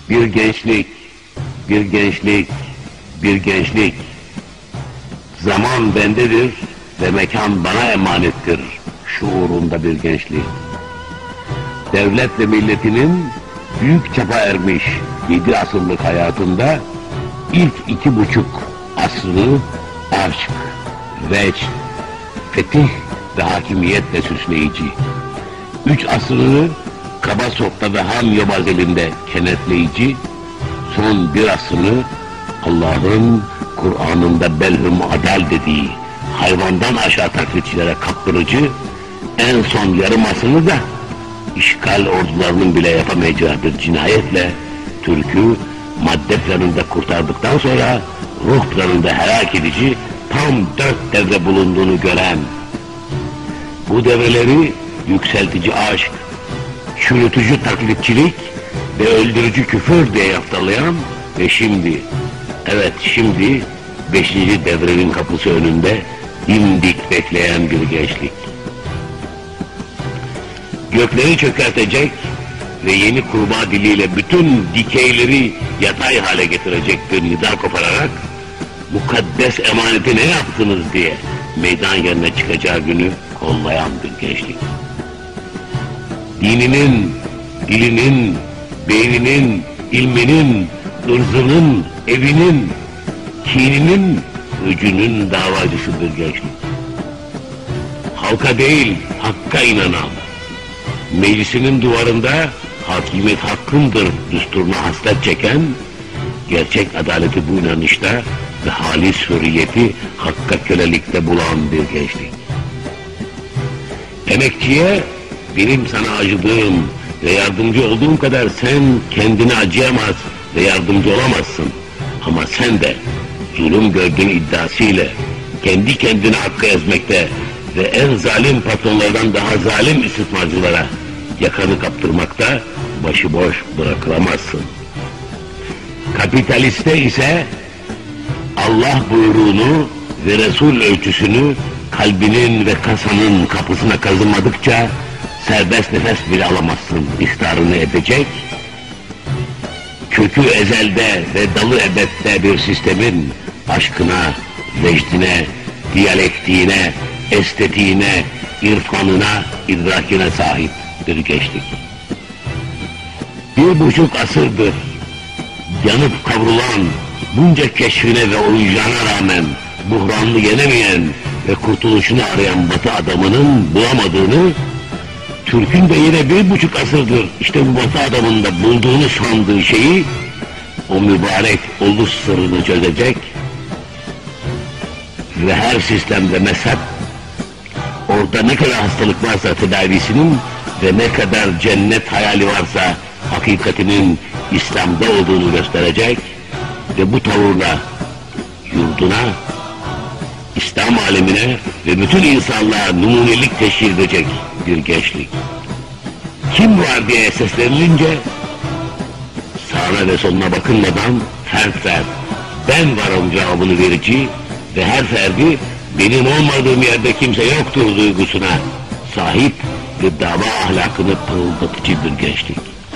Bir gençlik, bir gençlik, bir gençlik. Zaman bendedir ve mekan bana emanettir şuurunda bir gençlik. Devlet ve milletinin büyük çaba ermiş 7 asırlık hayatında ilk 2,5 asrını aşk, vecd, fetih ve hakimiyetle süsleyici, 3 asrını kaba softa ve ham yobaz elinde kenetleyici, son 1 asrını Allah'ın Kur'an'ında belhum adal dediği hayvandan aşağı taklitçilere kaptırıcı, en son yarım asrını da işgal ordularının bile yapamayacağı bir cinayetle Türk'ü madde planında kurtardıktan sonra ruh planında helak edici tam 4 devre bulunduğunu gören, bu devreleri yükseltici aşk, çürütücü taklitçilik ve öldürücü küfür diye yaftalayan ve şimdi, evet şimdi 5. devrenin kapısı önünde dimdik bekleyen bir gençlik. Gökleri çökertecek ve yeni kurbağa diliyle bütün dikeyleri yatay hale getirecek bir nida kopararak mukaddes emaneti ne yaptınız diye meydan yerine çıkacağı günü kollayan bir gençlik. Dininin, dilinin, beyninin, ilminin, ırzının, evinin, kininin, öcünün davacısı bir gençlik. Halka değil, hakka inanan, meclisinin duvarında hakimiyet hakkındır düsturuna hasret çeken, gerçek adaleti bu inanışta ve halis hürriyeti hakka kölelikte bulan bir gençlik. Emekçiye benim sana acıdığım ve yardımcı olduğum kadar sen kendine acıyamaz ve yardımcı olamazsın. Ama sen de zulüm gördüğün iddiasıyla kendi kendine hakkı ezmekte ve en zalim patronlardan daha zalim istismarcılara yakanı kaptırmakta başıboş bırakılamazsın. Kapitaliste ise Allah buyruğunu ve Resul ölçüsünü kalbinin ve kasanın kapısına kazımadıkça serbest nefes bile alamazsın ihtarını edecek, kökü ezelde ve dalı ebedde bir sistemin aşkına, vecdine, diyalektiğine, estetiğine, irfanına, idrakine sahip bir gençlik. 1,5 asırdır yanıp kavrulan bunca keşfine ve oyuncağına rağmen buhranını yenemeyen ve kurtuluşunu arayan Batı adamının bulamadığını, Türk'ün de yine 1,5 asırdır işte bu Batı adamında bulduğunu sandığı şeyi, o mübarek oluş sırrını çözecek ve her sistemde mezhep, orada ne kadar hastalık varsa tedavisinin ve ne kadar cennet hayali varsa hakikatinin İslam'da olduğunu gösterecek ve bu tavırla yurduna, İslam alemine ve bütün insanlığa numunelik teşhir edecek bir gençlik. Kim var diye seslenilince sağına ve soluna bakılmadan fert fert ben varım cevabını verici ve her ferdi benim olmadığım yerde kimse yoktur duygusuna sahip ve dava ahlakını pırıldatıcı bir gençlik.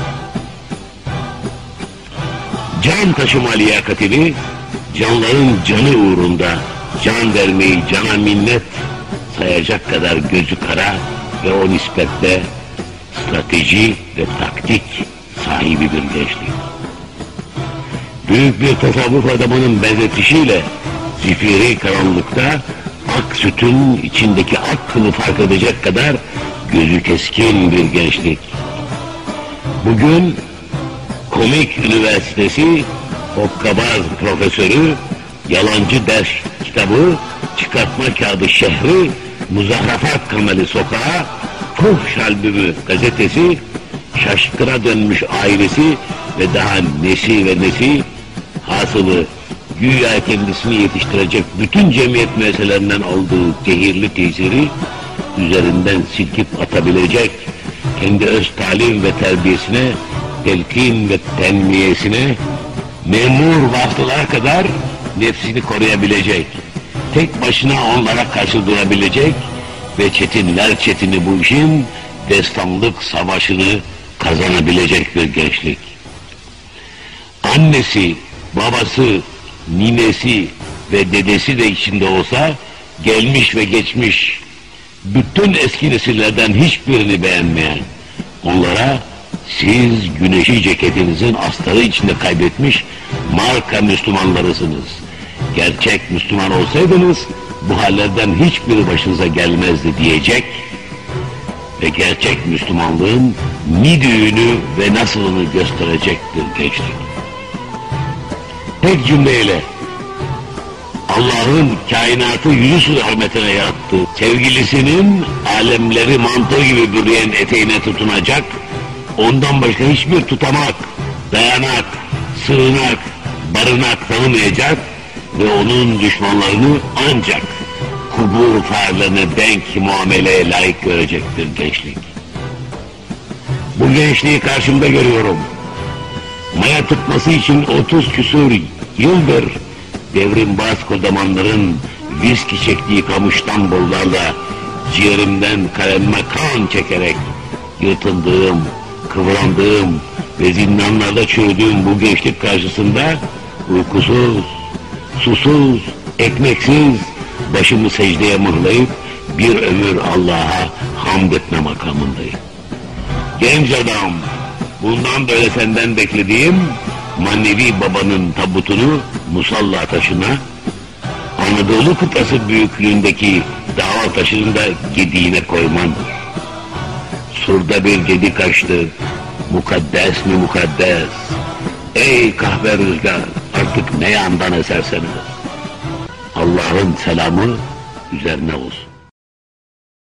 Can taşıma liyakatini canların canı uğrunda can vermeyi cana minnet sayacak kadar gözü kara ve o nispetle strateji ve taktik sahibi bir gençlik. Büyük bir tasavvuf adamının benzetişiyle zifiri karanlıkta ak sütün içindeki ak kılı fark edecek kadar gözü keskin bir gençlik. Bugün Komik Üniversitesi hokkabaz profesörü, yalancı ders kitabı, çıkartma kağıdı şehri, muzahrafat kameli sokağı, Fuhş albümü gazetesi, şaşkına dönmüş ailesi ve daha nesi ve nesi, hasılı güya kendisini yetiştirecek bütün cemiyet müesselelerinden olduğu zehirli tesiri üzerinden silkip atabilecek, kendi öz talim ve terbiyesine, telkin ve tenmiyesine, memur vasıtalara kadar nefsini koruyabilecek, tek başına onlara karşı durabilecek ve çetinler çetini bu işin destanlık savaşını kazanabilecek bir gençlik. annesi, babası, ninesi ve dedesi de içinde olsa, gelmiş ve geçmiş bütün eski nesillerden hiçbirini beğenmeyen onlara, siz güneşi ceketinizin astarı içinde kaybetmiş marka Müslümanlarısınız. Gerçek Müslüman olsaydınız bu hallerden hiçbiri başınıza gelmezdi diyecek ve gerçek Müslümanlığın ni düğünü ve nasılını gösterecektir gençlik. Tek cümleyle Allah'ın kainatı yüzü hürmetine yarattığı sevgilisinin alemleri manto gibi bürüyen eteğine tutunacak, ondan başka hiçbir tutamak, dayanak, sığınak, barınak tanımayacak ve onun düşmanlarını ancak kubur farlarına denk muameleye layık görecektir gençlik. Bu gençliği karşımda görüyorum. Maya tutması için 30 küsur yıldır devrimbaz kodamanların viski çektiği kamıştan bollarla ciğerimden kalemime kan çekerek yırtındığım, kıvrandığım ve zindanlarda çürüdüğüm bu gençlik karşısında uykusuz, susuz, ekmeksiz başımı secdeye mıhlayıp bir ömür Allah'a hamd etme makamındayım. Genç adam, bundan böyle senden beklediğim manevi babanın tabutunu musalla taşına, Anadolu kıtası büyüklüğündeki dağ taşının da gediğine koyman. Surda bir gedi kaçtı, mukaddes mi mukaddes. Ey kahve rüzgar, artık ne yandan eserseniz. Allah'ın selamı üzerine olsun.